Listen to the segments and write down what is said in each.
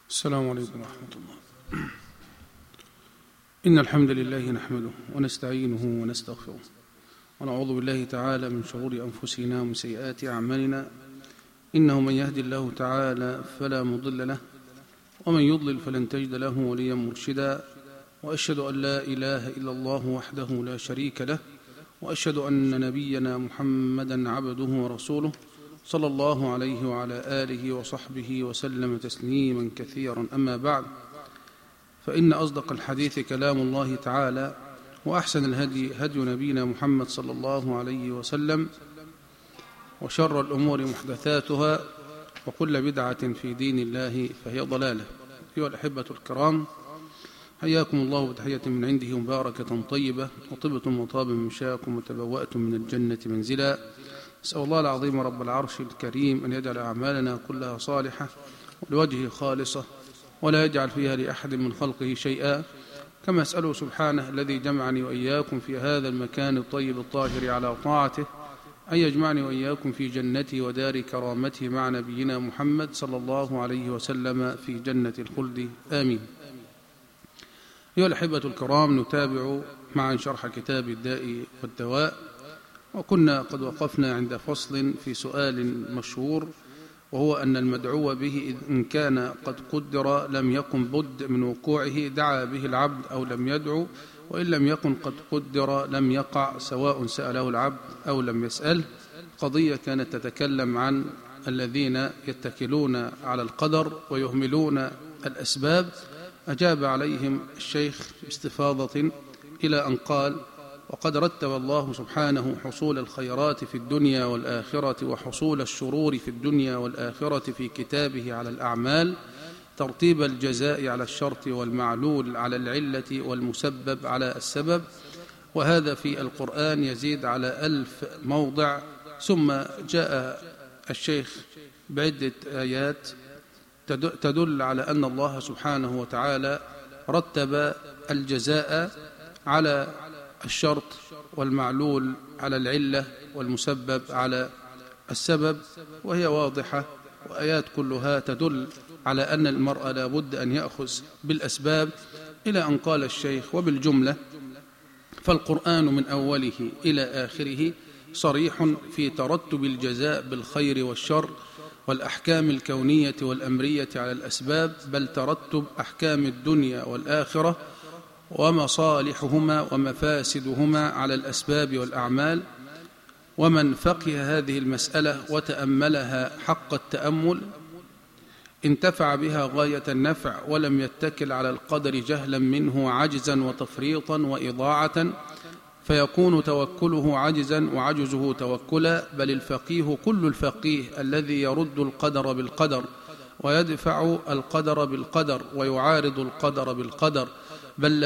السلام عليكم ورحمة الله. إن الحمد لله نحمده ونستعينه ونستغفره ونعوذ بالله تعالى من شرور أنفسنا ومن سيئات أعمالنا، إنه من يهدي الله تعالى فلا مضل له ومن يضلل فلن تجد له وليا مرشدا، وأشهد أن لا إله إلا الله وحده لا شريك له، وأشهد أن نبينا محمدا عبده ورسوله صلى الله عليه وعلى آله وصحبه وسلم تسليما كثيرا. أما بعد، فإن أصدق الحديث كلام الله تعالى، وأحسن الهدي هدي نبينا محمد صلى الله عليه وسلم، وشر الأمور محدثاتها، وكل بدعة في دين الله فهي ضلالة. أيها الأحبة الكرام، حياكم الله بتحية من عنده مباركة طيبة، وطبتم وطاب مشاكم وتبوأتم من الجنة منزلا. أسأل الله العظيم رب العرش الكريم أن يجعل أعمالنا كلها صالحة ولوجهه خالصة، ولا يجعل فيها لأحد من خلقه شيئا، كما أسأله سبحانه الذي جمعني وإياكم في هذا المكان الطيب الطاهر على طاعته أن يجمعني وإياكم في جنته ودار كرامته مع نبينا محمد صلى الله عليه وسلم في جنة الخلد، آمين. أيها الأحبة الكرام، نتابع معا شرح كتاب الداء والدواء، وكنا قد وقفنا عند فصل في سؤال مشهور، وهو أن المدعو به إن كان قد قدر لم يكن بد من وقوعه دعا به العبد أو لم يدعو، وإن لم يكن قد قدر لم يقع، سواء سأله العبد أو لم يسأله. قضية كانت تتكلم عن الذين يتكلون على القدر ويهملون الأسباب. أجاب عليهم الشيخ باستفاضة إلى أن قال: وقد رتب الله سبحانه حصول الخيرات في الدنيا والآخرة وحصول الشرور في الدنيا والآخرة في كتابه على الأعمال، ترتيب الجزاء على الشرط والمعلول على العلة والمسبب على السبب، وهذا في القرآن يزيد على 1000 موضع. ثم جاء الشيخ بعدة آيات تدل على أن الله سبحانه وتعالى رتب الجزاء على الشرط والمعلول على العلة والمسبب على السبب، وهي واضحة، وآيات كلها تدل على أن المرء لا بد أن يأخذ بالأسباب، إلى أن قال الشيخ: وبالجملة فالقرآن من أوله إلى آخره صريح في ترتب الجزاء بالخير والشر والأحكام الكونية والأمرية على الأسباب، بل ترتب أحكام الدنيا والآخرة ومصالحهما ومفاسدهما على الأسباب والأعمال. ومن فقه هذه المسألة وتأملها حق التأمل انتفع بها غاية النفع، ولم يتكل على القدر جهلا منه عجزا وتفريطا وإضاعة، فيكون توكله عجزا وعجزه توكلا. بل الفقيه كل الفقيه الذي يرد القدر بالقدر ويدفع القدر بالقدر ويعارض القدر بالقدر، بل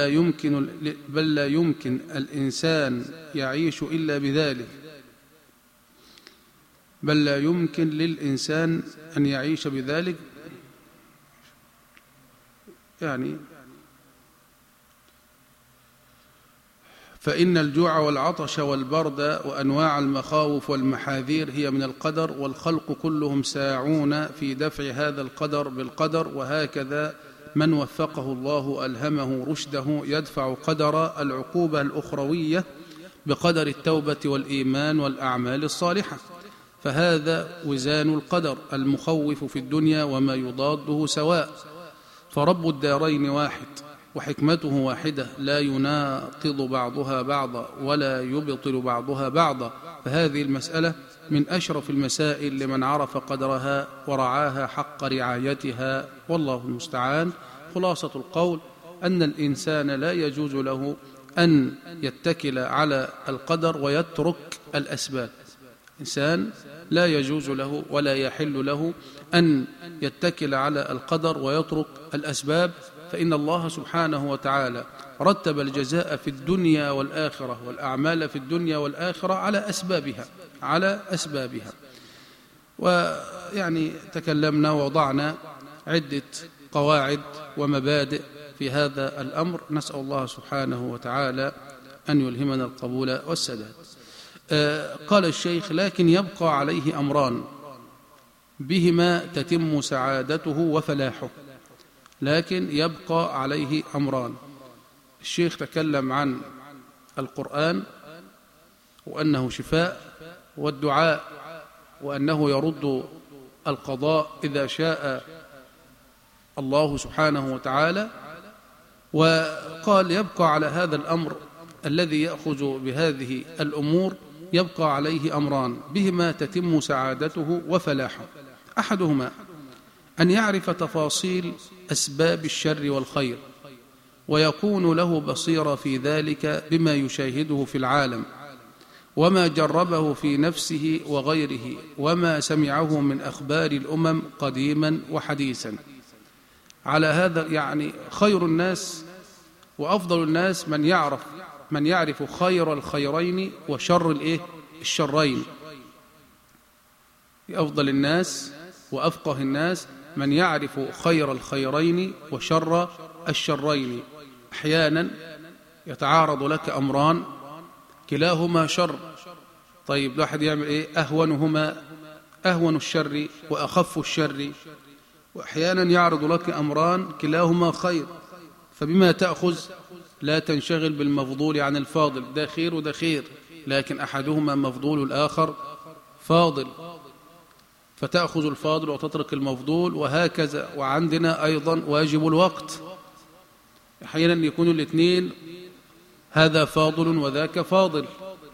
لا يمكن الإنسان يعيش إلا بذلك، بل لا يمكن للإنسان أن يعيش بذلك. يعني فإن الجوع والعطش والبرد وأنواع المخاوف والمحاذير هي من القدر، والخلق كلهم ساعون في دفع هذا القدر بالقدر. وهكذا من وفقه الله ألهمه رشده يدفع قدر العقوبة الأخروية بقدر التوبة والإيمان والأعمال الصالحة، فهذا وزان القدر. المخوف في الدنيا وما يضاده سواء، فرب الدارين واحد وحكمته واحدة، لا يناقض بعضها بعضا ولا يبطل بعضها بعضا. فهذه المسألة من أشرف المسائل لمن عرف قدرها ورعاها حق رعايتها، والله المستعان. خلاصة القول أن الإنسان لا يجوز له أن يتكل على القدر ويترك الأسباب. إنسان لا يجوز له ولا يحل له أن يتكل على القدر ويترك الأسباب، فإن الله سبحانه وتعالى رتب الجزاء في الدنيا والآخرة والأعمال في الدنيا والآخرة على أسبابها. ويعني تكلمنا ووضعنا عدة قواعد ومبادئ في هذا الأمر، نسأل الله سبحانه وتعالى أن يلهمنا القبول والسداد. قال الشيخ: لكن يبقى عليه أمران بهما تتم سعادته وفلاحه. لكن يبقى عليه أمران. الشيخ تكلم عن القرآن وأنه شفاء، والدعاء وأنه يرد القضاء إذا شاء الله سبحانه وتعالى، وقال يبقى على هذا الأمر الذي يأخذ بهذه الأمور يبقى عليه أمران بهما تتم سعادته وفلاحه. أحدهما أن يعرف تفاصيل أسباب الشر والخير، ويكون له بصيرة في ذلك بما يشاهده في العالم وما جربه في نفسه وغيره وما سمعه من أخبار الأمم قديما وحديثا. على هذا يعني خير الناس وأفضل الناس من يعرف خير الخيرين وشر الشرين. أفضل الناس وأفقه الناس من يعرف خير الخيرين وشر الشرين. أحيانا يتعارض لك أمران كلاهما شر، طيب الواحد يعمل أهونهما، أهون الشر وأخف الشر. وأحيانا يعرض لك أمران كلاهما خير، فبما تأخذ؟ لا تنشغل بالمفضول عن الفاضل، ده خير وده خير، لكن أحدهما مفضول الآخر فاضل، فتأخذ الفاضل وتترك المفضول، وهكذا. وعندنا أيضا واجب الوقت، أحيانا يكون الاثنين هذا فاضل وذاك فاضل،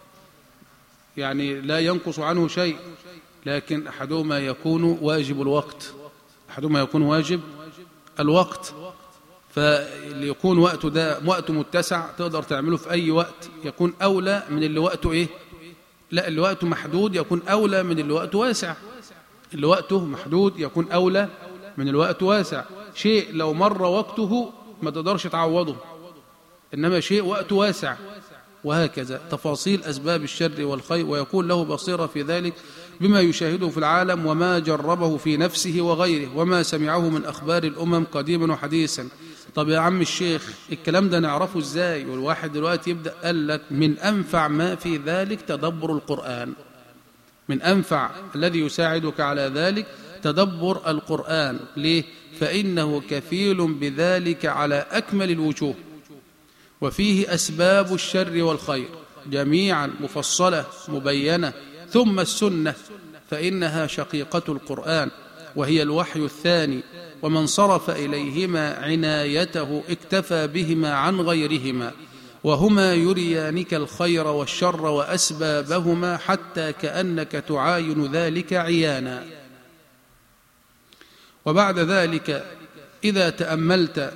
يعني لا ينقص عنه شيء، لكن أحدهما يكون واجب الوقت، أحدهما يكون واجب الوقت. فليكون وقته ده وقت متسع تقدر تعمله في أي وقت، يكون أولى من اللي وقته لا، اللي وقته محدود يكون أولى من اللي وقته واسع. اللي وقته محدود يكون أولى من الوقت واسع. شيء لو مر وقته ما تقدرش تعوضه، إنما شيء وقته واسع. وهكذا تفاصيل أسباب الشر والخير، ويكون له بصيرة في ذلك بما يشاهده في العالم وما جربه في نفسه وغيره وما سمعه من أخبار الأمم قديما وحديثا. طب يا عم الشيخ الكلام ده نعرفه إزاي؟ والواحد دلوقتي يبدأ قال لك من أنفع ما في ذلك تدبر القرآن، من أنفع الذي يساعدك على ذلك تدبر القرآن. ليه؟ فإنه كفيل بذلك على أكمل الوجوه، وفيه أسباب الشر والخير جميعا مفصلة مبينة. ثم السنة فإنها شقيقة القرآن وهي الوحي الثاني، ومن صرف إليهما عنايته اكتفى بهما عن غيرهما، وهما يريانك الخير والشر وأسبابهما حتى كأنك تعاين ذلك عيانا. وبعد ذلك إذا تأملت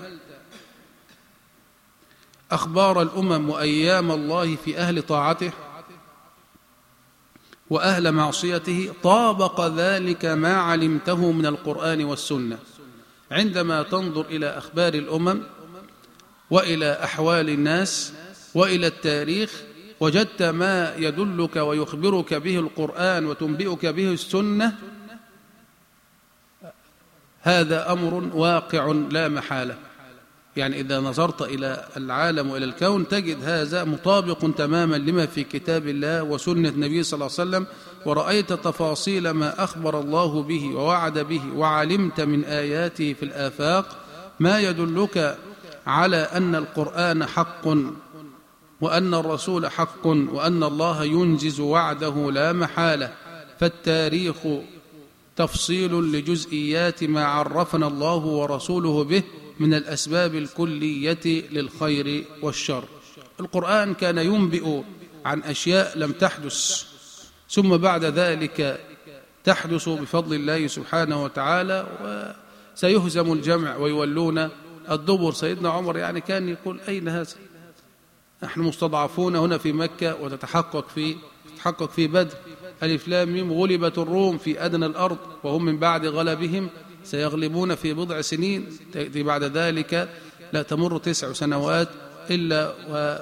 أخبار الأمم وأيام الله في أهل طاعته وأهل معصيته طابق ذلك ما علمته من القرآن والسنة. عندما تنظر إلى أخبار الأمم وإلى أحوال الناس وإلى التاريخ وجدت ما يدلك ويخبرك به القرآن وتنبئك به السنة، هذا أمر واقع لا محالة. يعني إذا نظرت إلى العالم وإلى الكون تجد هذا مطابق تماما لما في كتاب الله وسنة النبي صلى الله عليه وسلم، ورأيت تفاصيل ما أخبر الله به ووعد به، وعلمت من آياته في الآفاق ما يدلك على أن القرآن حق وأن الرسول حق وأن الله ينجز وعده لا محالة. فالتاريخ تفصيل لجزئيات ما عرفنا الله ورسوله به من الأسباب الكلية للخير والشر. القرآن كان ينبئ عن أشياء لم تحدث ثم بعد ذلك تحدث بفضل الله سبحانه وتعالى، وسيهزم الجمع ويولون الدبر. سيدنا عمر يعني كان يقول أين هذا؟ نحن مستضعفون هنا في مكة وتتحقق في بدر. ألف لام ميم غلبت الروم في أدنى الأرض وهم من بعد غلبهم سيغلبون في بضع سنين. بعد ذلك لا تمر 9 سنوات إلا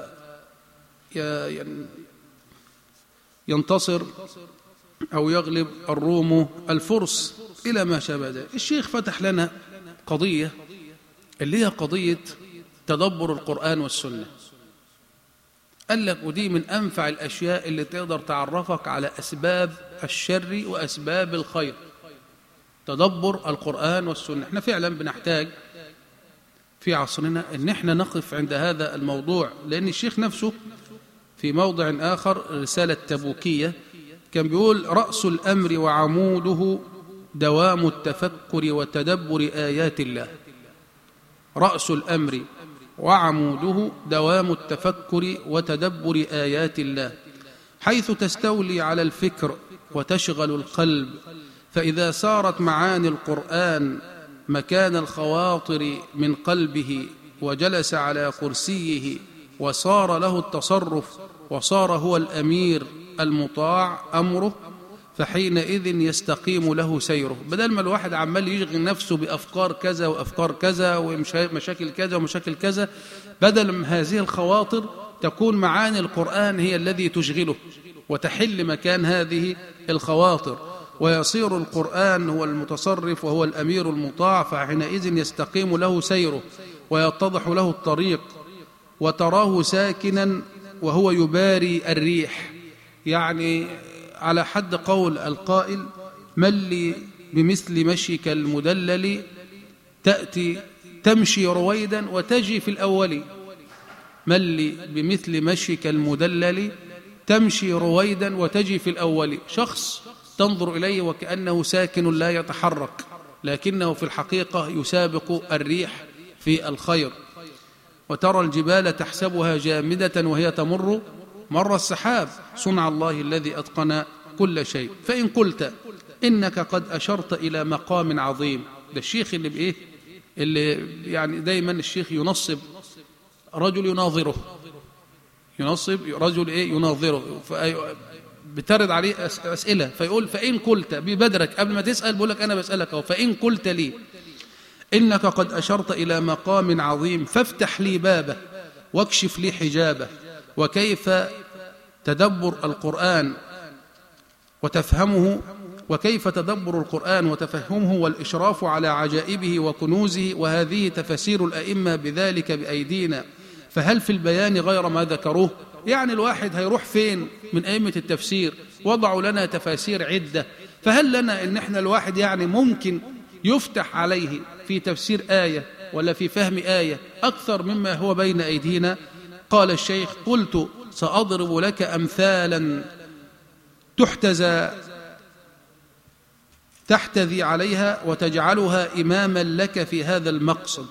ينتصر أو يغلب الروم الفرس إلى ما شابه ذلك. الشيخ فتح لنا قضية اللي هي قضية تدبر القرآن والسنة. قال لك ودي من أنفع الأشياء اللي تقدر تعرفك على أسباب الشر وأسباب الخير، تدبر القرآن والسنة. احنا فعلا بنحتاج في عصرنا أن احنا نقف عند هذا الموضوع، لأن الشيخ نفسه في موضع آخر رسالة تبوكية كان بيقول: رأس الأمر وعموده دوام التفكر وتدبر آيات الله. رأس الأمر وعموده دوام التفكر وتدبر آيات الله، حيث تستولي على الفكر وتشغل القلب، فإذا سارت معاني القرآن مكان الخواطر من قلبه وجلس على كرسيه وصار له التصرف وصار هو الأمير المطاع أمره، فحينئذ يستقيم له سيره. بدل ما الواحد عمال يشغل نفسه بأفكار كذا وأفكار كذا ومشاكل كذا ومشاكل كذا، بدل من هذه الخواطر تكون معاني القرآن هي الذي تشغله وتحل مكان هذه الخواطر، ويصير القرآن هو المتصرف وهو الأمير المطاع، فحينئذ يستقيم له سيره ويتضح له الطريق، وتراه ساكنا وهو يباري الريح. يعني على حد قول القائل: من لي بمثل مشيك المدلل تأتي تمشي رويدا وتجي في الأول. من لي بمثل مشيك المدلل تمشي رويدا وتجي في الأول. شخص تنظر إليه وكأنه ساكن لا يتحرك، لكنه في الحقيقة يسابق الريح في الخير. وترى الجبال تحسبها جامدة وهي تمر مر السحاب، صنع الله الذي أتقن كل شيء. فإن قلت إنك قد أشرت إلى مقام عظيم، ده الشيخ اللي بإيه، اللي يعني دايما الشيخ ينصب رجل يناظره، ينصب رجل إيه يناظره، بترد عليه أسئلة، فيقول: فإن قلت ببدرك قبل ما تسأل بقول لك أنا بسألك أهو، فإن قلت لي إنك قد أشرت إلى مقام عظيم فافتح لي بابه واكشف لي حجابه، وكيف تدبر القرآن وتفهمه، وكيف تدبر القرآن وتفهمه والإشراف على عجائبه وكنوزه، وهذه تفسير الأئمة بذلك بأيدينا، فهل في البيان غير ما ذكروه؟ يعني الواحد هيروح فين من أئمة التفسير؟ وضعوا لنا تفاسير عدة، فهل لنا إن احنا الواحد يعني ممكن يفتح عليه في تفسير آية ولا في فهم آية أكثر مما هو بين أيدينا؟ قال الشيخ: قلت سأضرب لك أمثالا تحتذي عليها وتجعلها إماما لك في هذا المقصد.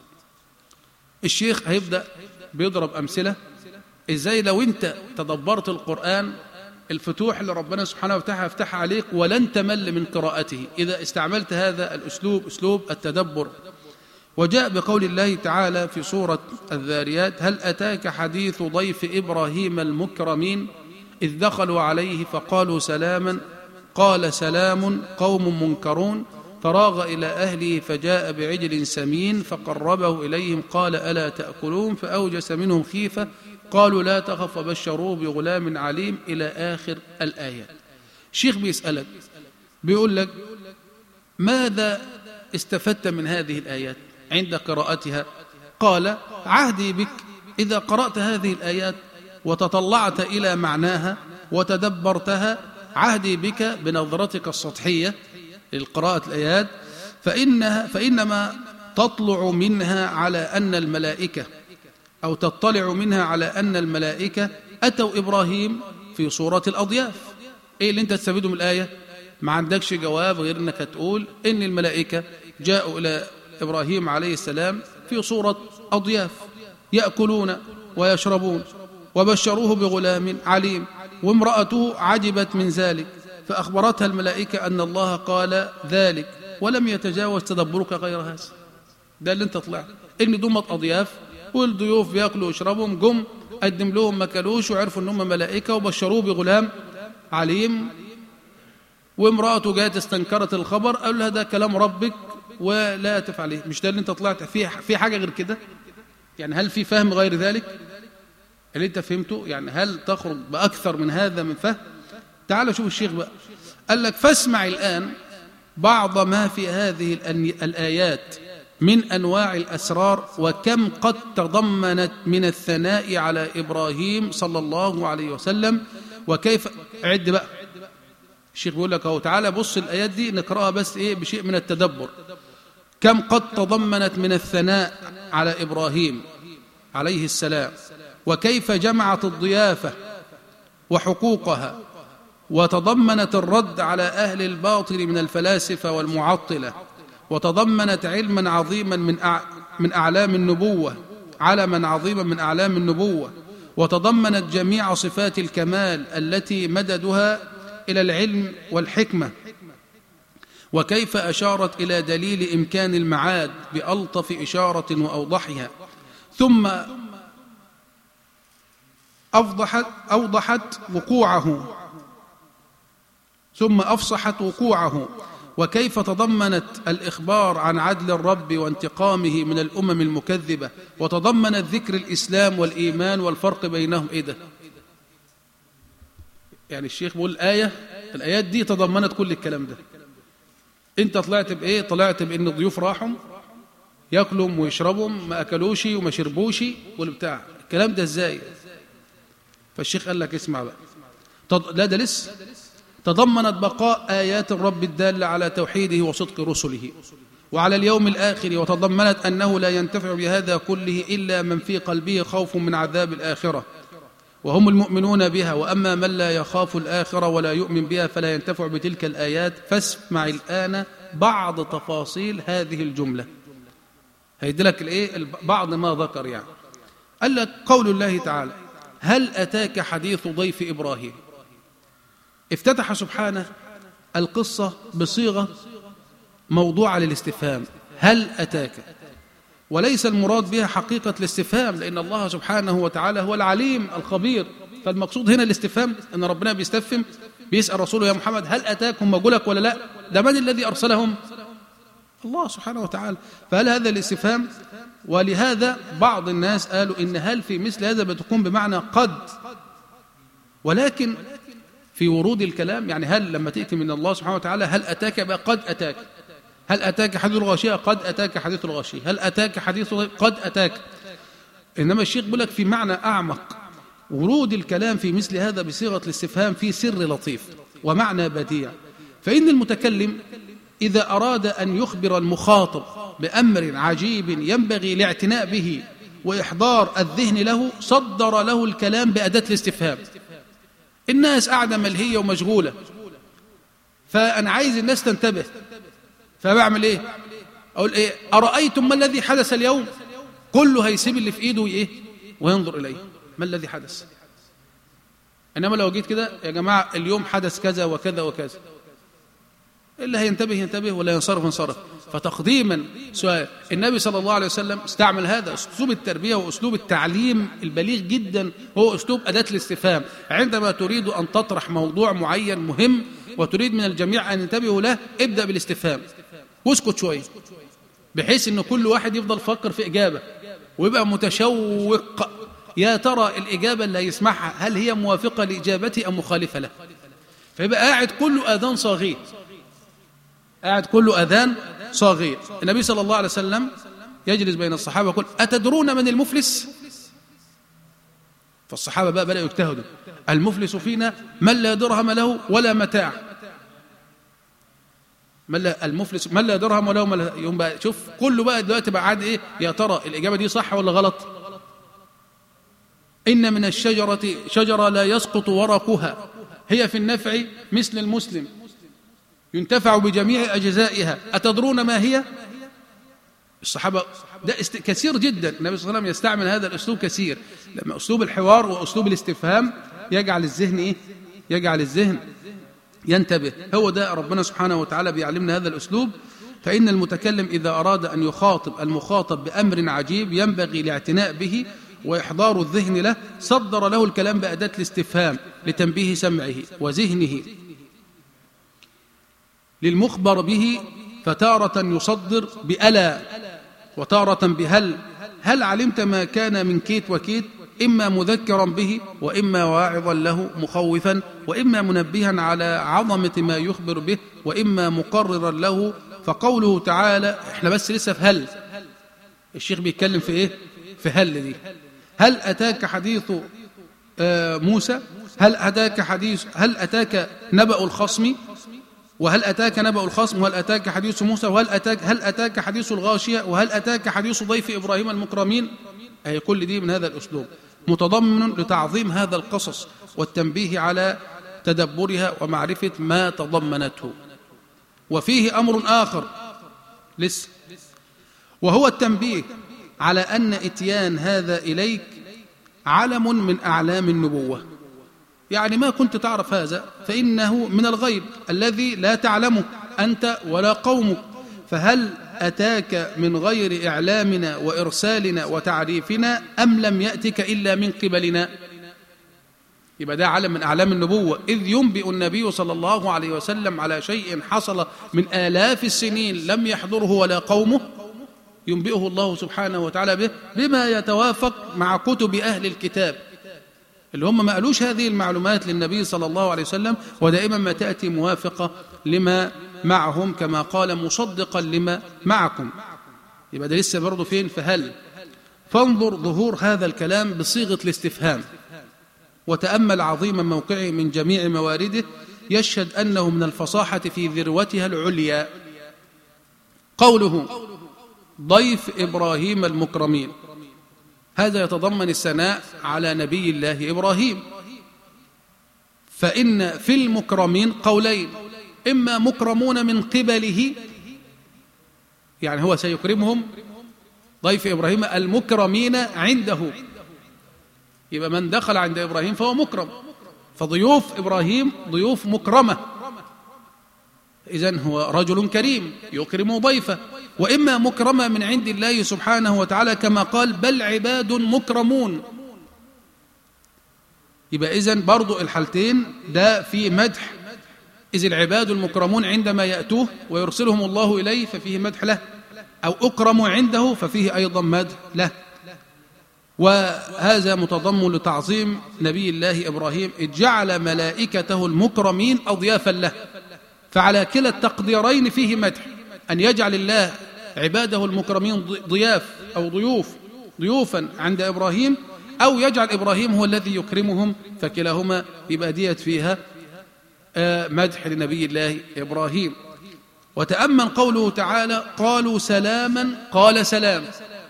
الشيخ هيبدأ بيضرب أمثلة إزاي لو أنت تدبرت القرآن الفتوح اللي ربنا سبحانه وتعالى يفتح عليك ولن تمل من قراءته إذا استعملت هذا الأسلوب، أسلوب التدبر. وجاء بقول الله تعالى في سورة الذاريات: هل أتاك حديث ضيف إبراهيم المكرمين إذ دخلوا عليه فقالوا سلاما قال سلام قوم منكرون فراغ إلى أهله فجاء بعجل سمين فقربه إليهم قال ألا تأكلون فأوجس منهم خيفة قالوا لا تخف وبشروه بغلام عليم إلى آخر الآيات. الشيخ بيسألك بيقول لك: ماذا استفدت من هذه الآيات عند قراءتها؟ قال: عهدي بك إذا قرأت هذه الآيات وتطلعت إلى معناها وتدبرتها، عهدي بك بنظرتك السطحية للقراءة الآيات فإنما تطلع منها على أن الملائكة أو تطلع منها على أن الملائكة أتوا إبراهيم في صورة الأضياف. إيه اللي أنت تستفيده من الآية؟ ما عندكش جواب غير أنك تقول إن الملائكة جاءوا إلى إبراهيم عليه السلام في صورة أضياف يأكلون ويشربون وبشروه بغلام عليم، وامرأته عجبت من ذلك فأخبرتها الملائكة أن الله قال ذلك ولم يتجاوز تدبرك غير هذا. ده اللي أنت طلعت إن دمت أضياف والضيوف بيأكلوا ويشربهم، جم قدم لهم ما كلوش وعرفوا أنهم ملائكة وبشروه بغلام عليم، وامرأته جاءت استنكرت الخبر قال لها ده كلام ربك ولا تفعله. مش ده اللي أنت طلعت في حاجة غير كده؟ يعني هل في فهم غير ذلك اللي أنت فهمته؟ يعني هل تخرج بأكثر من هذا من فهم؟ تعال شوف الشيخ بقى قال لك: فاسمع الآن بعض ما في هذه الآيات من أنواع الأسرار وكم قد تضمنت من الثناء على إبراهيم صلى الله عليه وسلم، وكيف عد بقى. الشيخ بيقول لك اهو تعالى بص الآيات دي نقرأها بس إيه بشيء من التدبر. كم قد تضمنت من الثناء على إبراهيم عليه السلام، وكيف جمعت الضيافة وحقوقها، وتضمنت الرد على أهل الباطل من الفلاسفة والمعطلة، وتضمنت علما عظيما من أعلام النبوة، علما عظيما من أعلام النبوة، وتضمنت جميع صفات الكمال التي مددها إلى العلم والحكمة، وكيف أشارت إلى دليل إمكان المعاد بألطف إشارة وأوضحها، ثم أوضحت وقوعه، ثم أفصحت وقوعه، وكيف تضمنت الإخبار عن عدل الرب وانتقامه من الأمم المكذبة، وتضمنت ذكر الإسلام والإيمان والفرق بينهم. إيه ده؟ يعني الشيخ بيقول الآيات دي تضمنت كل الكلام ده. انت طلعت بإيه؟ طلعت بإن الضيوف راحوا يأكلوا ويشربوا، ما أكلوش وما شربوش والبتاع، الكلام ده إزاي؟ فالشيخ قال لك اسمع بقى، لا ده لسه تضمنت بقاء آيات الرب الدالة على توحيده وصدق رسله وعلى اليوم الآخر، وتضمنت أنه لا ينتفع بهذا كله إلا من في قلبه خوف من عذاب الآخرة، وهم المؤمنون بها، وأما من لا يخاف الآخرة ولا يؤمن بها فلا ينتفع بتلك الآيات. فاسمع الآن بعض تفاصيل هذه الجملة، هيدلك بعض ما ذكر. يعني قال لك قول الله تعالى: هل أتاك حديث ضيف إبراهيم. افتتح سبحانه القصة بصيغة موضوعة للاستفهام، هل أتاك، وليس المراد بها حقيقة الاستفهام، لأن الله سبحانه وتعالى هو العليم الخبير، فالمقصود هنا الاستفهام، أن ربنا بيستفهم، بيسأل رسوله: يا محمد هل أتاكم مجولك ولا لا؟ ده من الذي أرسلهم؟ الله سبحانه وتعالى. فهل هذا الاستفهام؟ ولهذا بعض الناس قالوا إن هل في مثل هذا بتكون بمعنى قد، ولكن في ورود الكلام يعني هل لما تأتي من الله سبحانه وتعالى هل أتاك بقى قد أتاك، هل أتاك حديث الغاشية قد أتاك حديث الغاشية، هل أتاك حديث قد أتاك. إنما الشيخ بيقول لك في معنى أعمق، ورود الكلام في مثل هذا بصيغة الاستفهام في سر لطيف ومعنى بديع. فإن المتكلم إذا أراد أن يخبر المخاطب بأمر عجيب ينبغي الاعتناء به وإحضار الذهن له، صدر له الكلام بأداة الاستفهام. الناس قاعدة ملهية ومشغولة، فأنا عايز الناس تنتبه، فبعمل إيه؟ أقول إيه؟ أرأيتم ما الذي حدث اليوم؟ كله هيسيب اللي في إيده وينظر إليه، ما الذي حدث؟ إنما لو جيت كده: يا جماعة اليوم حدث كذا وكذا وكذا، اللي هينتبه ينتبه ولا ينصرف ينصرف. فتقديما سؤال النبي صلى الله عليه وسلم استعمل هذا أسلوب التربية وأسلوب التعليم البليغ جدا، هو أسلوب أداة الاستفهام. عندما تريد أن تطرح موضوع معين مهم وتريد من الجميع أن ينتبهوا له، ابدأ بالاستفهام واسكت شوية، بحيث أن كل واحد يفضل يفكر في إجابة ويبقى متشوق، يا ترى الإجابة اللي هيسمعها هل هي موافقة لإجابتي أم مخالفة له. فيبقى قاعد كله آذان صاغية، قاعد كله أذان صاغية. النبي صلى الله عليه وسلم يجلس بين الصحابة يقول: أتدرون من المفلس؟ فالصحابة بقى بدأوا يجتهدوا: المفلس فينا من لا درهم له ولا متاع. المفلس من لا درهم ولا متاع. يوم بقى شوف كله بقى دلوقتي بقى عاد يا ترى الإجابة دي صح ولا غلط؟ إن من الشجرة شجرة لا يسقط ورقها، هي في النفع مثل المسلم، ينتفع بجميع أجزائها، أتدرون ما هي؟ الصحابة ده كثير جدا، النبي صلى الله عليه وسلم يستعمل هذا الأسلوب كثير، لما أسلوب الحوار وأسلوب الاستفهام يجعل الذهن يجعل الذهن ينتبه. هو ده ربنا سبحانه وتعالى بيعلمنا هذا الأسلوب. فإن المتكلم إذا أراد أن يخاطب المخاطب بأمر عجيب ينبغي الاعتناء به وإحضار الذهن له، صدر له الكلام بأداة الاستفهام لتنبيه سمعه وذهنه للمخبر به، فتارة يصدر بألا وتارة بهل. هل علمت ما كان من كيت وكيت، إما مذكرا به وإما واعظا له مخوفا، وإما منبها على عظمة ما يخبر به، وإما مقررا له. فقوله تعالى، احنا بس لسه في هل، الشيخ بيتكلم في ايه؟ في هل دي. هل أتاك حديث موسى، هل أتاك نبأ الخصم، وهل أتاك نبأ الخصم، وهل أتاك حديث موسى، هل أتاك حديث الغاشية، وهل أتاك حديث ضيف إبراهيم المكرمين. أي كل دي من هذا الأسلوب متضمن لتعظيم هذا القصص والتنبيه على تدبرها ومعرفة ما تضمنته. وفيه أمر آخر لسه، وهو التنبيه على أن إتيان هذا إليك علم من أعلام النبوة. يعني ما كنت تعرف هذا فإنه من الغيب الذي لا تعلمه أنت ولا قومك. فهل أتاك من غير إعلامنا وإرسالنا وتعريفنا أم لم يأتك إلا من قبلنا؟ يبقى ده علم من أعلام النبوة، إذ ينبئ النبي صلى الله عليه وسلم على شيء حصل من آلاف السنين لم يحضره ولا قومه، ينبئه الله سبحانه وتعالى به بما يتوافق مع كتب أهل الكتاب اللي هم ما قالوش هذه المعلومات للنبي صلى الله عليه وسلم، ودائما ما تأتي موافقة لما معهم كما قال مصدقا لما معكم. يبقى ده لسه برضه فين؟ فهل. فانظر ظهور هذا الكلام بصيغة الاستفهام، وتأمل عظيم موقعه من جميع موارده، يشهد أنه من الفصاحة في ذروتها العليا. قوله ضيف إبراهيم المكرمين، هذا يتضمن الثناء على نبي الله إبراهيم. فإن في المكرمين قولين، إما مكرمون من قبله، يعني هو سيكرمهم ضيف إبراهيم المكرمين عنده، يبقى من دخل عند إبراهيم فهو مكرم، فضيوف إبراهيم ضيوف مكرمة، إذن هو رجل كريم يكرم ضيفه. وإما مكرمة من عند الله سبحانه وتعالى كما قال بل عباد مكرمون. يبقى إذن برضو الحالتين ده في مدح، إذ العباد المكرمون عندما يأتوه ويرسلهم الله إليه ففيه مدح له، أو أكرموا عنده ففيه أيضا مدح له. وهذا متضمن لتعظيم نبي الله إبراهيم، إذ جعل ملائكته المكرمين أضيافا له. فعلى كلا التقديرين فيه مدح، أن يجعل الله عباده المكرمين ضياف أو ضيوفا عند إبراهيم، أو يجعل إبراهيم هو الذي يكرمهم، فكلاهما يبقى ديت فيها مدح لنبي الله إبراهيم. وتأمل قوله تعالى قالوا سلاما قال سلام،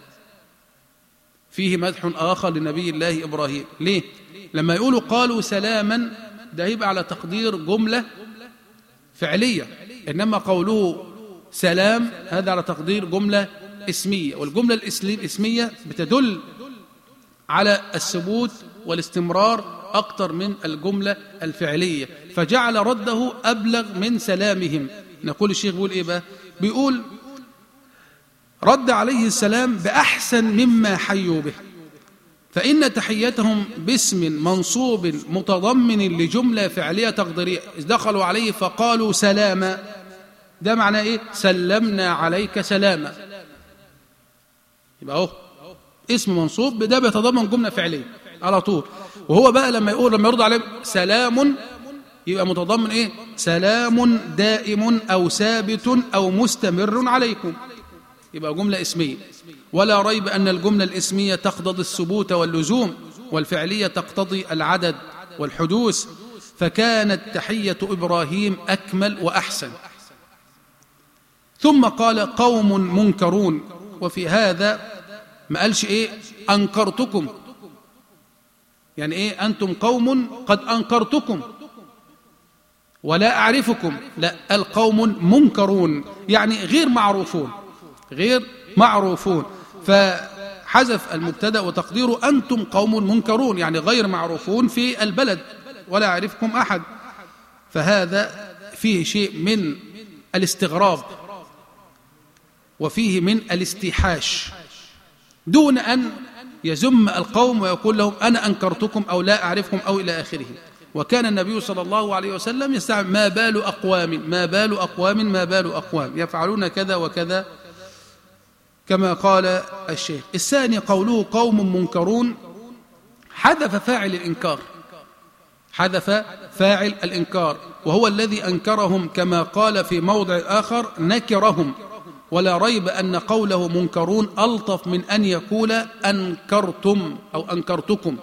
فيه مدح آخر لنبي الله إبراهيم. ليه؟ لما يقولوا قالوا سلاما ده يبقى على تقدير جملة فعلية، إنما قوله سلام هذا على تقدير جملة اسمية، والجملة الاسمية بتدل على الثبوت والاستمرار أكثر من الجملة الفعلية، فجعل رده أبلغ من سلامهم. نقول الشيخ بيقول إيه بقى؟ بيقول رد عليه السلام بأحسن مما حيوا به، فإن تحيتهم باسم منصوب متضمن لجملة فعلية تقديرية، إذ دخلوا عليه فقالوا سلاما، ده معناه إيه؟ سلمنا عليك سلاما. يبقى أهو اسم منصوب ده بيتضمن جملة فعلية على طول. وهو بقى لما يرد عليه سلام يبقى متضمن إيه؟ سلام دائم أو ثابت أو مستمر عليكم، يبقى جملة اسمية. ولا ريب أن الجملة الاسمية تقتضي الثبوت واللزوم، والفعلية تقتضي العدد والحدوث، فكانت تحية إبراهيم أكمل وأحسن. ثم قال قوم منكرون، وفي هذا ما قالش إيه أنكرتكم، يعني إيه أنتم قوم قد أنكرتكم ولا أعرفكم، لا، القوم منكرون يعني غير معروفون، فحذف المبتدأ وتقديره أنتم قوم منكرون يعني غير معروفون في البلد ولا يعرفكم أحد. فهذا فيه شيء من الاستغراب وفيه من الاستيحاش، دون أن يذم القوم ويقول لهم أنا أنكرتكم أو لا أعرفكم أو إلى آخره. وكان النبي صلى الله عليه وسلم يستعمل ما بال أقوام يفعلون كذا وكذا كما قال الشيخ. الثاني قوله قوم منكرون، حذف فاعل الإنكار، وهو الذي أنكرهم كما قال في موضع آخر نكرهم. ولا ريب أن قوله منكرون ألطف من أن يقول أنكرتم أو أنكرتكم،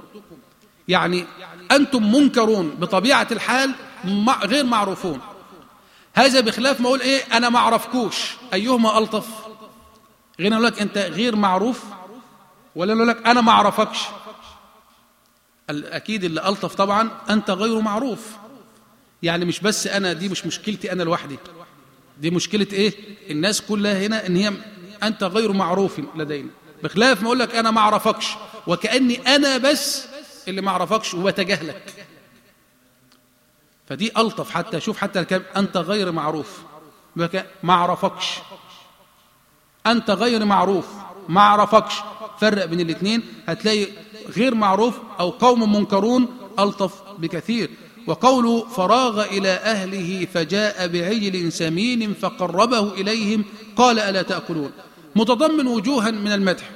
يعني أنتم منكرون بطبيعة الحال غير معروفون. هذا بخلاف ما اقول ايه انا ما اعرفكوش. ايهما الطف؟ غير اقول لك انت غير معروف، ولا اقول لك انا ما اعرفكش؟ اكيد اللي الطف طبعا انت غير معروف. يعني مش بس انا، دي مش مشكلتي انا لوحدي، دي مشكله ايه الناس كلها هنا، ان هي انت غير معروف لدينا. بخلاف ما اقول لك انا ما اعرفكش وكاني انا بس اللي ما اعرفكش وبتجاهلك، فدي الطف. حتى شوف حتى الكلام انت غير معروف، ما اعرفكش، انت غير معروف ما اعرفكش. فرق بين الاثنين، هتلاقي غير معروف او قوم منكرون الطف بكثير. وقوله فراغ الى اهله فجاء بعجل سمين فقربه اليهم قال الا تاكلون، متضمن وجوها من المدح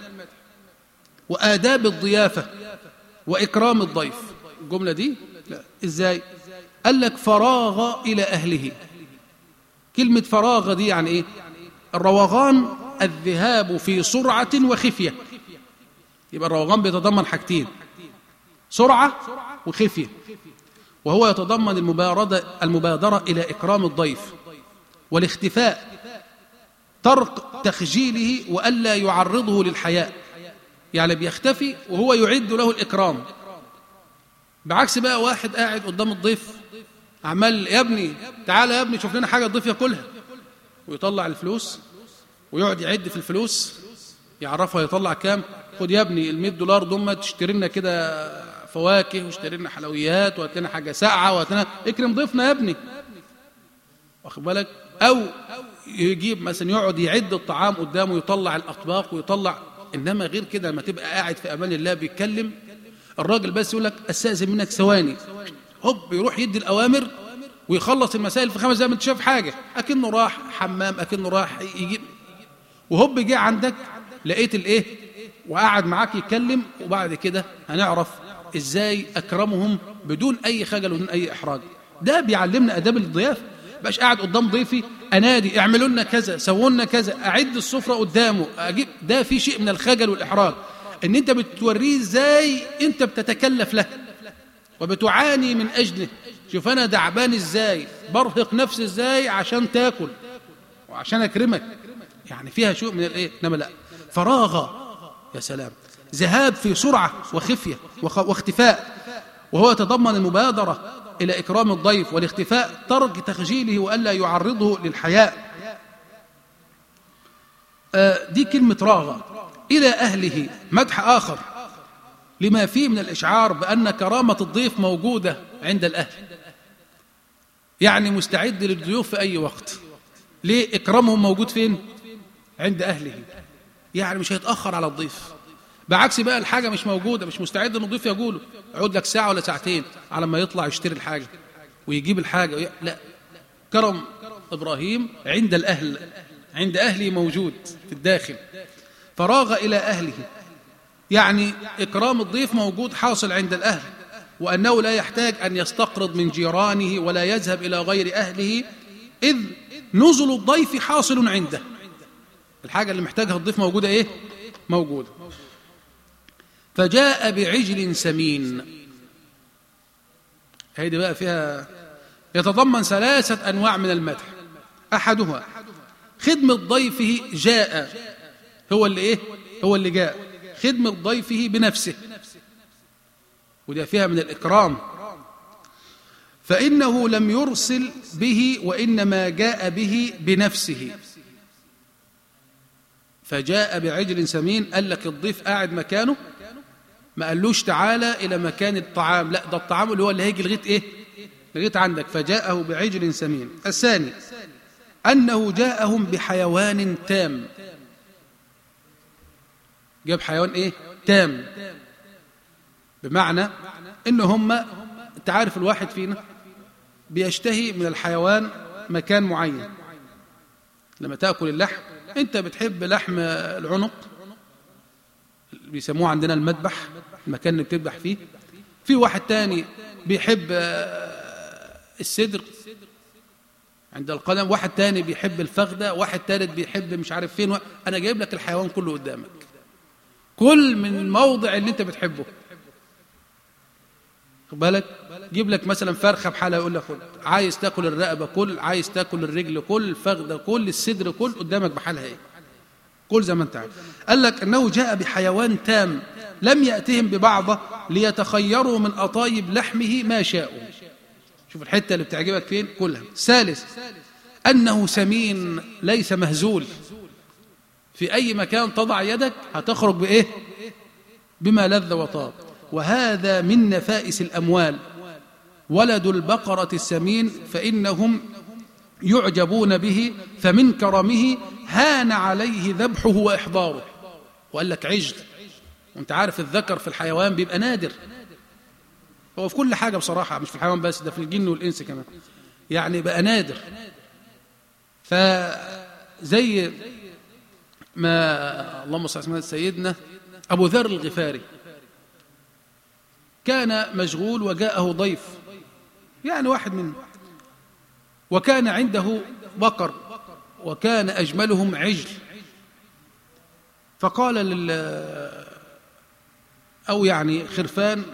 وآداب الضيافة وإكرام الضيف. الجملة دي لا. إزاي؟ قال لك فراغ إلى أهله. كلمة فراغ دي يعني إيه؟ الروغان الذهاب في سرعة وخفية. يبقى الروغان بيتضمن حاجتين، سرعة وخفية، وهو يتضمن المبادرة إلى إكرام الضيف والاختفاء، ترك تخجيله وألا يعرضه للحياء، يعني بيختفي وهو يعد له الإكرام. بعكس بقى واحد قاعد قدام الضيف عمال يا ابني تعالى يا ابني شوف لنا حاجة الضيف ياكلها، ويطلع الفلوس ويقعد يعد في الفلوس، يعرفها يطلع كام، خد يا ابني $100 دول تشتري لنا كده فواكه واشتري لنا حلويات وهات لنا حاجة ساقعة وهات لنا، اكرم ضيفنا يا ابني، واخد بالك؟ أو يجيب مثلا يقعد يعد الطعام قدامه ويطلع الأطباق ويطلع. إنما غير كده لما تبقى قاعد في أمان الله بيتكلم الراجل بس يقول لك أستأذن منك ثواني، هوب يروح يدي الأوامر ويخلص المسائل في 5 دقايق ما انت شايف حاجة، أكنه راح حمام أكنه راح يجيب، وهوب جه عندك لقيت الإيه وقعد معاك يتكلم. وبعد كده هنعرف إزاي أكرمهم بدون أي خجل وبدون أي إحراج. ده بيعلمنا آداب الضيافة. بقاش قاعد قدام ضيفي انادي اعملوا لنا كذا سووا لنا كذا اعد السفره قدامه اجيب، ده في شيء من الخجل والاحراج، ان انت بتوريه ازاي انت بتتكلف له وبتعاني من اجله. شوف انا دعبان ازاي، برهق نفسي ازاي عشان تاكل وعشان اكرمك، يعني فيها شيء من الايه. انما لا، فراغ يا سلام، ذهاب في سرعه وخفيه واختفاء، وهو يتضمن المبادره إلى إكرام الضيف والاختفاء، ترك تخجيله وألا يعرضه للحياء. دي كلمة راغ. إلى أهله مدح آخر لما فيه من الإشعار بأن كرامة الضيف موجودة عند الأهل، يعني مستعد للضيوف في أي وقت. ليه؟ إكرامهم موجود فين؟ عند أهله، يعني مش هيتأخر على الضيف. بعكس بقى الحاجة مش موجودة، مش مستعد ان الضيف يقوله يقعد لك ساعة ولا ساعتين على ما يطلع يشتري الحاجة ويجيب الحاجة. لا، كرم إبراهيم عند الأهل، عند أهله موجود في الداخل. فراغ إلى أهله يعني إكرام الضيف موجود حاصل عند الأهل، وأنه لا يحتاج أن يستقرض من جيرانه ولا يذهب إلى غير أهله، إذ نزل الضيف حاصل عنده. الحاجة اللي محتاجها الضيف موجودة إيه؟ موجودة. فجاء بعجل سمين، هيدي بقى فيها يتضمن 3 أنواع من المدح. أحدها خدمة ضيفه، جاء هو اللي إيه؟ هو اللي جاء، خدمة ضيفه بنفسه، وده فيها من الإكرام، فإنه لم يرسل به وإنما جاء به بنفسه. فجاء بعجل سمين، قال لك الضيف قاعد مكانه، ما قالوش تعالى إلى مكان الطعام، لا، ده الطعام اللي هو اللي هيجي لغاية إيه؟ لغاية عندك. فجاءه بعجل سمين. الثاني أنه جاءهم بحيوان تام، جاب حيوان إيه؟ تام، بمعنى إن هم، أنت عارف الواحد فينا بيشتهي من الحيوان مكان معين. لما تأكل اللحم، أنت بتحب لحم العنق، بيسموه عندنا المذبح، المكان اللي بتذبح فيه. في واحد تاني بيحب الصدر عند القدم، واحد تاني بيحب الفخذة، واحد تالت بيحب مش عارف فين. أنا جايب لك الحيوان كله قدامك، كل من الموضع اللي أنت بتحبه، بالك جيب لك مثلا فرخة بحالها يقول لك خد، عايز تاكل الرقبة كل، عايز تاكل الرجل كل، الفخذ كل، الصدر كل، قدامك بحالها ايه، كل زي ما انت عارف. قال لك انه جاء بحيوان تام لم يأتهم ببعضه ليتخيروا من أطايب لحمه ما شاءوا. شوف الحتة اللي بتعجبك فين كلها. ثالث أنه سمين ليس مهزول، في أي مكان تضع يدك هتخرج بإيه؟ بما لذ وطاب. وهذا من نفائس الأموال، ولد البقرة السمين فإنهم يعجبون به، فمن كرمه هان عليه ذبحه وإحضاره. وقال لك عجل، وانت عارف الذكر في الحيوان بيبقى نادر، هو في كل حاجة بصراحة، مش في الحيوان بس، ده في الجن والإنس كمان، يعني بقى نادر. فزي ما اللهم صل على سيدنا أبو ذر الغفاري كان مشغول وجاءه ضيف، يعني واحد منه، وكان عنده بقر وكان أجملهم عجل، فقال أو يعني خرفان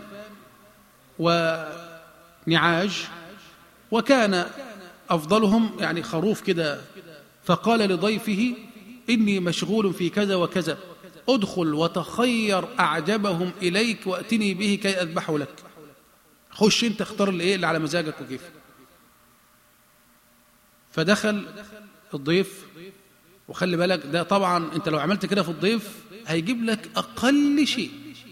ونعاج، وكان أفضلهم يعني خروف كده. فقال لضيفه إني مشغول في كذا وكذا، ادخل وتخير أعجبهم إليك وأتني به كي أذبحه لك. خش انت اختار اللي على مزاجك وكيف. فدخل الضيف، وخلي بالك ده طبعا انت لو عملت كده في الضيف هيجيب لك أقل شيء،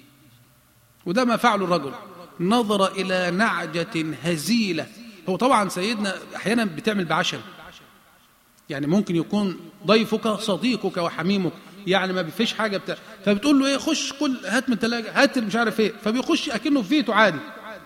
وده ما فعله الرجل. نظر إلى نعجة هزيلة. هو طبعا سيدنا أحيانا بتعمل بعشم، يعني ممكن يكون ضيفك صديقك وحميمك، يعني ما بيفيش حاجة فبتقول له ايه، خش كل هات من الثلاجة، هات مش عارف ايه، فبيخش أكنه في بيته عادي.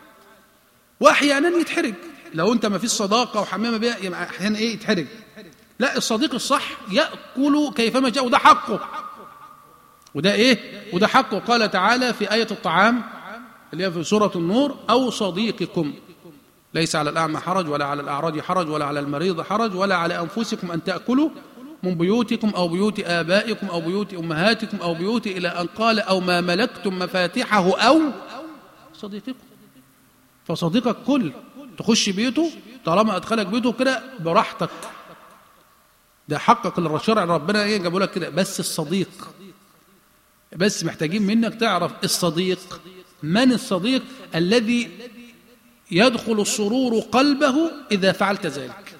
وأحيانا يتحرج لو انت ما فيش صداقة وحميمة بيها، يعني أحيانا ايه يتحرج. لا، الصديق الصح يأكل كيفما جاء، وده حقه، وده ايه، وده حقه. قال تعالى في آية الطعام اللي هي في سورة النور: أو صديقكم، ليس على الأعمى حرج ولا على الأعرج حرج ولا على المريض حرج ولا على أنفسكم أن تأكلوا من بيوتكم أو بيوت آبائكم أو بيوت أمهاتكم أو بيوت، إلى أن قال: أو ما ملكتم مفاتحه أو صديقكم. فصديقك كل تخش بيته طالما أدخلك بيته كده براحتك، ده حقك للشرع، ربنا ايه جابوا لك كده. بس الصديق، بس محتاجين منك تعرف الصديق من. الصديق الذي يدخل السرور قلبه إذا فعلت ذلك،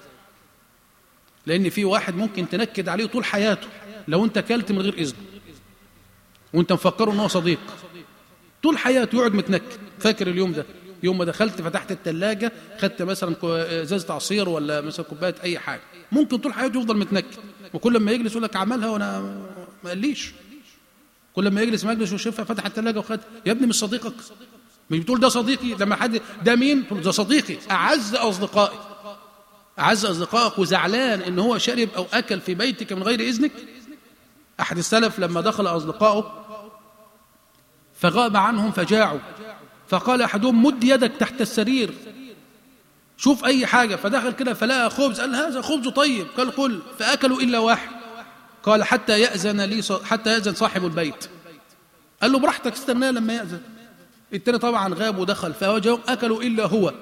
لأن في واحد ممكن تنكد عليه طول حياته لو أنت كلت من غير إذنه وأنت مفكره أنه صديق، طول حياته يقعد متنكد. فاكر اليوم ده، يوم ما دخلت فتحت الثلاجة خدت مثلا ازازة عصير ولا مثلا كوباية أي حاجة، ممكن طول حياته يفضل متنكد، وكل ما يجلس يقول لك عملها وأنا ما قاليش. كل ما يجلس مجلس ويشوفها فتح الثلاجة وخد. يا ابني مش صديقك؟ مش بتقول ده صديقي؟ لما حد ده مين تقول ده صديقي، أعز أصدقائي، أعز أصدقائك، وزعلان إن هو شرب أو أكل في بيتك من غير إذنك. أحد السلف لما دخل أصدقائه فغاب عنهم فجاعوا، فقال أحدهم: مد يدك تحت السرير شوف أي حاجة. فدخل كده فلقى خبز، قال: هذا خبز طيب، قال: كل. فأكلوا إلا واحد. قال: حتى يأذن صاحب البيت. قال له: براحتك استناه لما يأذن. التاني طبعا غاب ودخل، فوجههم أكلوا إلا هو،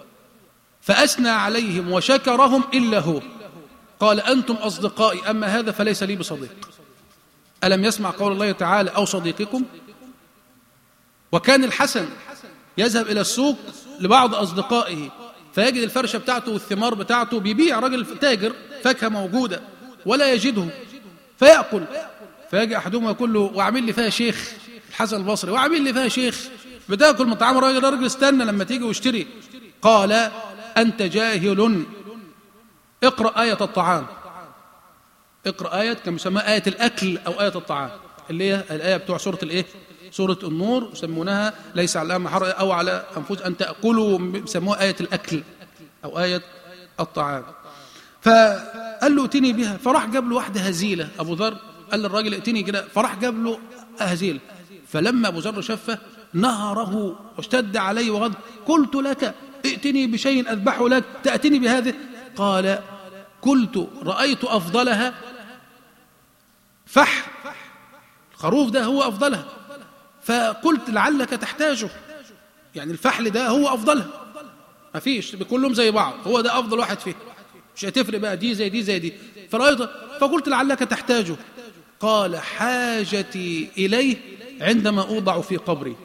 فأثنى عليهم وشكرهم إلا هو. قال: أنتم أصدقائي، أما هذا فليس لي بصديق. ألم يسمع قول الله تعالى: أو صديقكم؟ وكان الحسن يذهب إلى السوق لبعض أصدقائه فيجد الفرشة بتاعته والثمار بتاعته بيبيع، راجل تاجر فاكهة موجودة ولا يجده، فيأكل. فيجي أحدهم يقول له: وعمل لي فيها شيخ، الحسن البصري، وعمل لي فيها شيخ، بتاكل من طعام الراجل استنى لما تيجي واشتري. قال: أنت جاهل، اقرأ آية الطعام، اقرأ آية كما يسمى آية الأكل أو آية الطعام، اللي هي الآية بتوع سورة الإيه؟ سورة النور، يسمونها ليس على الأعمى حرج أو على أنفس أن تأكلوا، يسموها آية الأكل أو آية الطعام. فقال له: ائتني بها. فراح جاب له واحدة هزيلة. أبو ذر قال للراجل: ائتني كده. فراح جاب له هزيلة. فلما أبو ذر شافه نهره واشتد عليه وغضب. قلت لك ائتني بشيء أذبحه لك، تأتني بهذه؟ قال: قلت رأيت أفضلها فح، الخروف ده هو أفضلها، فقلت لعلك تحتاجه، يعني الفحل ده هو أفضلها، ما فيش، كلهم زي بعض، هو ده أفضل واحد فيه، مش هتفرق بقى دي زي دي زي دي. فقلت لعلك تحتاجه. قال حاجتي إليه عندما أوضع في قبري.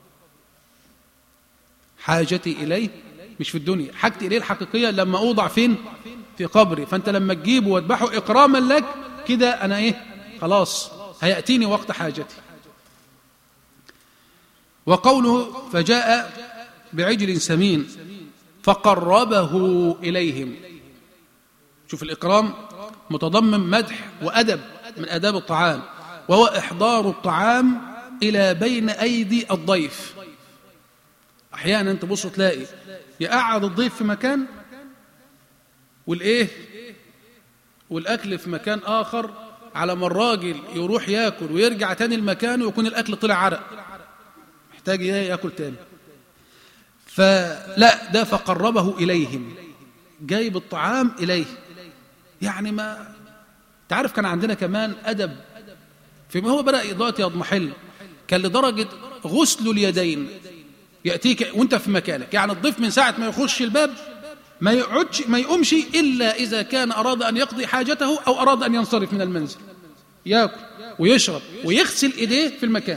حاجتي إليه مش في الدنيا، حاجتي إليه الحقيقية لما أوضع فين؟ في قبري. فأنت لما تجيبه واتبحه إكراما لك كده أنا إيه؟ خلاص هيأتيني وقت حاجتي. وقوله فجاء بعجل سمين فقربه إليهم. شوف الإكرام متضمن مدح وأدب من آداب الطعام، وهو إحضار الطعام إلى بين أيدي الضيف. أحيانا تبص تلاقي يقعد الضيف في مكان والأكل في مكان آخر، على ما الراجل يروح يأكل ويرجع تاني المكان ويكون الأكل طلع عرق، محتاج يأكل تاني. فلا، ده فقربه إليهم، جايب الطعام إليه. يعني ما تعرف كان عندنا كمان أدب فيما هو بدأ دلوقتي يضمحل، كان لدرجة غسل اليدين يأتيك وانت في مكانك. يعني الضيف من ساعة ما يخش الباب ما يقومش إلا إذا كان أراد أن يقضي حاجته أو أراد أن ينصرف من المنزل، يأكل ويشرب ويغسل إيديه في المكان،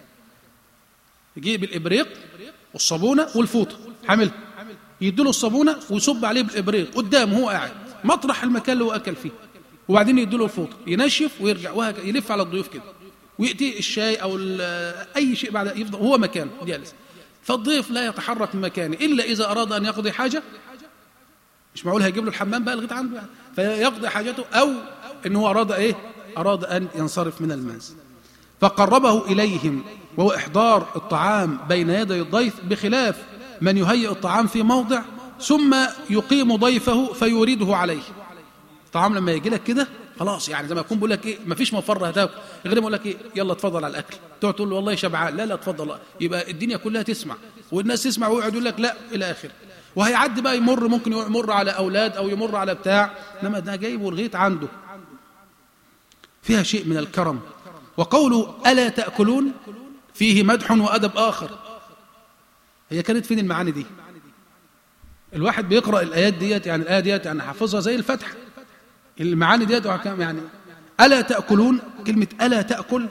يجيب الإبريق والصابونة والفوطة حاملها، يديله الصابونة ويصب عليه بالإبريق قدامه هو قاعد مطرح المكان اللي هو أكل فيه، وبعدين يديله الفوطة ينشف ويرجع وهكذا، يلف على الضيوف كده ويأتي الشاي أو أي شيء بعد يفضل هو مكانه جالس. فالضيف لا يتحرك من مكانه إلا إذا أراد أن يقضي حاجة، مش معقول هيجيب له الحمام بقى لغاية عنده يعني، فيقضي حاجته، أو إنه أراد أن ينصرف من المنزل. فقربه إليهم، وهو إحضار الطعام بين يدي الضيف، بخلاف من يهيئ الطعام في موضع ثم يقيم ضيفه فيورده عليه. الطعام لما يجي لك كده خلاص، يعني زي ما يكون بيقول لك مفيش مفر هتاكل، غير ما يقول لك يلا اتفضل على الاكل، تقعد تقول له والله شبعان، لا اتفضل، يبقى الدنيا كلها تسمع والناس تسمع ويقعد يقول لك لا الى اخره. وهيعدي بقى ممكن يمر على اولاد او يمر على بتاع، انما ده جايبه لغايه عنده، فيها شيء من الكرم. وقوله ألا تأكلون فيه مدح وأدب آخر. هي كانت فين المعاني دي؟ الواحد بيقرأ الآيات ديت، يعني الآية ديت يعني حافظها زي الفتح، المعاني ديت يعني ألا تأكلون، كلمة ألا تأكل،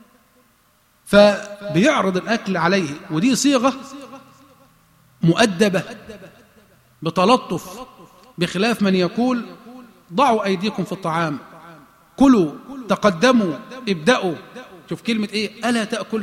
فبيعرض الأكل عليه، ودي صيغة مؤدبة بتلطف، بخلاف من يقول ضعوا أيديكم في الطعام، كلوا، تقدموا، ابدأوا. شوف كلمة ألا تأكل،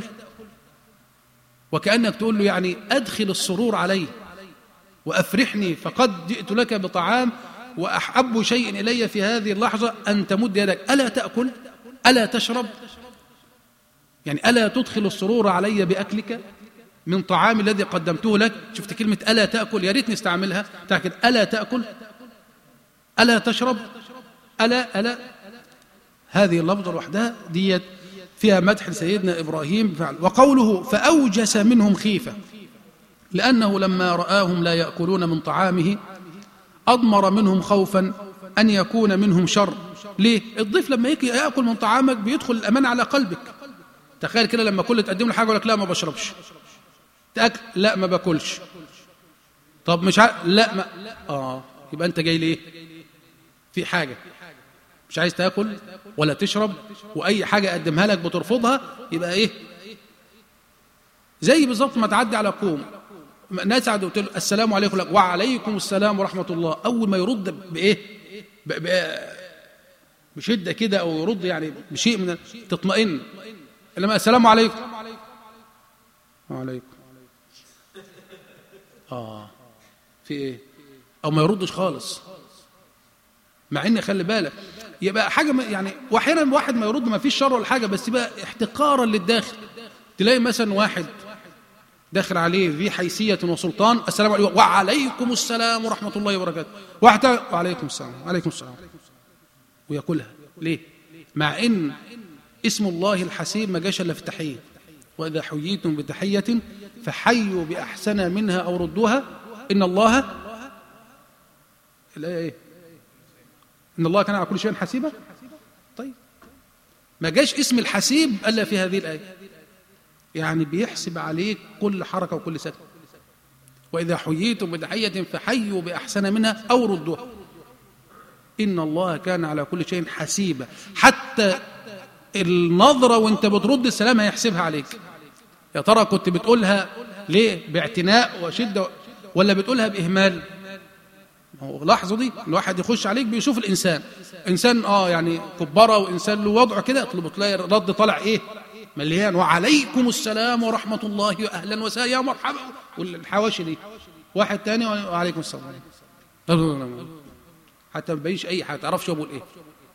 وكأنك تقول له يعني أدخل السرور علي وأفرحني، فقد جئت لك بطعام، وأحب شيء إلي في هذه اللحظة أن تمد يدك. ألا تأكل، ألا تشرب، يعني ألا تدخل السرور علي بأكلك من طعام الذي قدمته لك. شفت كلمة ألا تأكل، يا ريت نستعملها، تأكل ألا تأكل، ألا تشرب، ألا هذه اللفظة لوحدها ديت فيها مدح لسيدنا إبراهيم فعل. وقوله فأوجس منهم خيفة، لأنه لما رآهم لا يأكلون من طعامه أضمر منهم خوفا أن يكون منهم شر. ليه؟ الضيف لما يجي يأكل من طعامك بيدخل الأمان على قلبك. تخيل كده لما كل تقدم له حاجة يقول لك لا ما بشربش، تأكل لا ما باكلش، طب مش لا ما يبقى أنت جاي ليه؟ في حاجة مش عايز تأكل ولا تشرب، وأي حاجة أقدمها لك بترفضها، يبقى زي بالضبط ما تعدي على قوم ناس عدوا قلت له السلام عليكم، لك وعليكم السلام ورحمة الله، أول ما يرد بشدة كده أو يرد يعني بشيء من تطمئن، لما السلام عليكم وعليكم في أو ما يردش خالص، مع إن خلي بالك يبقى حاجة يعني، وأحيانا واحد ما يرد ما فيش شر ولا حاجة، بس يبقى احتقارا للداخل. تلاقي مثلا واحد داخل عليه ذي حيثية وسلطان، السلام عليكم وعليكم السلام ورحمة الله وبركاته، واحد وعليكم السلام وعليكم السلام، ويقولها ليه؟ مع إن اسم الله الحسيب ما جاش إلا في التحية، وإذا حييتم بتحية فحيوا بأحسن منها أو ردوها إن الله الآية إن الله كان على كل شيء حسيبا. طيب ما جاش اسم الحسيب إلا في هذه الآية، يعني بيحسب عليك كل حركة وكل سكن. وإذا حييتم بتحية فحيوا بأحسن منها أو ردوها، إن الله كان على كل شيء حسيبا. حتى النظرة وانت بترد السلام هيحسبها عليك. يا ترى كنت بتقولها ليه باعتناء وشدة ولا بتقولها بإهمال؟ لاحظوا دي، الواحد يخش عليك بيشوف الإنسان يعني كبرة وإنسان له وضعه كده، تلاقي الرد طالع إيه مليان، وعليكم السلام ورحمة الله وأهلا وسهلا يا مرحبا، والحواشي دي. واحد تاني وعليكم السلام، حتى ما بيش أي حاجة، تعرفش بقول إيه.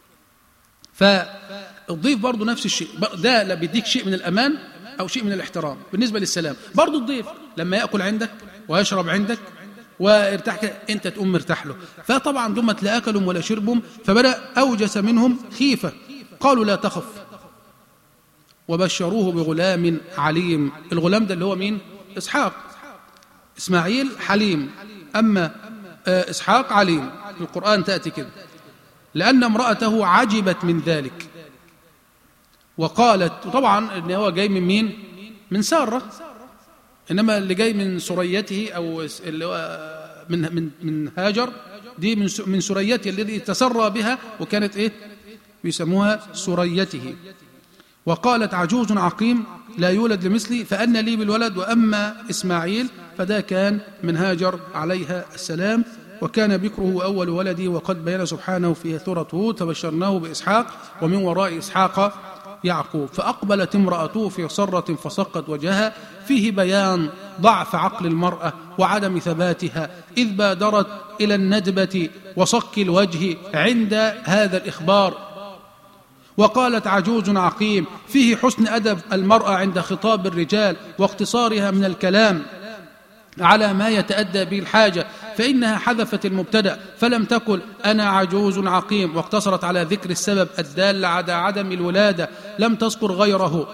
فالضيف برضو نفس الشيء، ده لا بيديك شيء من الأمان أو شيء من الاحترام. بالنسبة للسلام برضو الضيف لما يأكل عندك ويشرب عندك وارتاح كده أنت تقوم مرتاح له. فطبعا دمة لا أكلهم ولا شربهم، فبدأ أوجس منهم خيفة، قالوا لا تخف وبشروه بغلام عليم. الغلام ده اللي هو مين؟ إسحاق. إسماعيل حليم، أما إسحاق عليم. في القرآن تأتي كده، لأن امرأته عجبت من ذلك وقالت، طبعا إن هو جاي من مين؟ من سارة، إنما اللي جاي من سريته أو اللي هو من هاجر دي من سريته الذي تسرى بها، وكانت إيه بيسموها سريته. وقالت عجوز عقيم لا يولد لمثلي فأن لي بالولد. وأما إسماعيل فده كان من هاجر عليها السلام، وكان بكره أول ولدي، وقد بين سبحانه في سورة هود فبشرناه بإسحاق ومن وراء إسحاق يعقوب. فأقبلت امرأته في صرة فصقت وجهها، فيه بيان ضعف عقل المرأة وعدم ثباتها، إذ بادرت إلى الندبة وصك الوجه عند هذا الإخبار. وقالت عجوز عقيم، فيه حسن أدب المرأة عند خطاب الرجال واقتصارها من الكلام على ما يتأدى به الحاجة، فإنها حذفت المبتدأ فلم تقل أنا عجوز عقيم، واقتصرت على ذكر السبب الدال على عدم الولادة، لم تذكر غيره.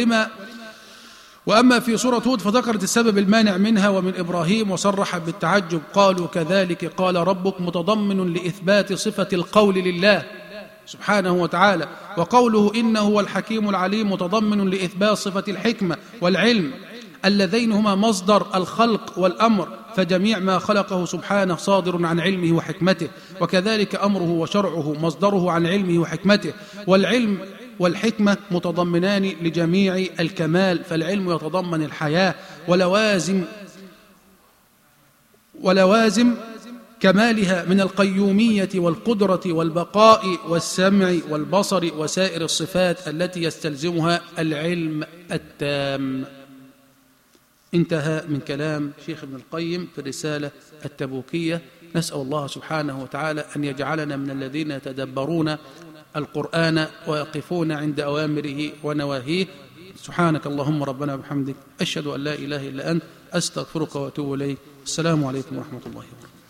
وأما في سورة هود فذكرت السبب المانع منها ومن إبراهيم وصرحت بالتعجب، قالوا كذلك قال ربك، متضمن لإثبات صفة القول لله سبحانه وتعالى. وقوله إنه هو الحكيم العليم متضمن لإثبات صفة الحكمة والعلم اللذين هما مصدر الخلق والأمر، فجميع ما خلقه سبحانه صادر عن علمه وحكمته، وكذلك أمره وشرعه مصدره عن علمه وحكمته. والعلم والحكمة متضمنان لجميع الكمال، فالعلم يتضمن الحياة ولوازم كمالها من القيومية والقدرة والبقاء والسمع والبصر وسائر الصفات التي يستلزمها العلم التام. انتهى من كلام شيخ ابن القيم في الرسالة التبوكية. نسأل الله سبحانه وتعالى أن يجعلنا من الذين يتدبرون القرآن ويقفون عند أوامره ونواهيه. سبحانك اللهم ربنا وبحمدك، أشهد أن لا إله إلا أنت، أستغفرك وأتوب إليك. السلام عليكم ورحمة الله وبركاته.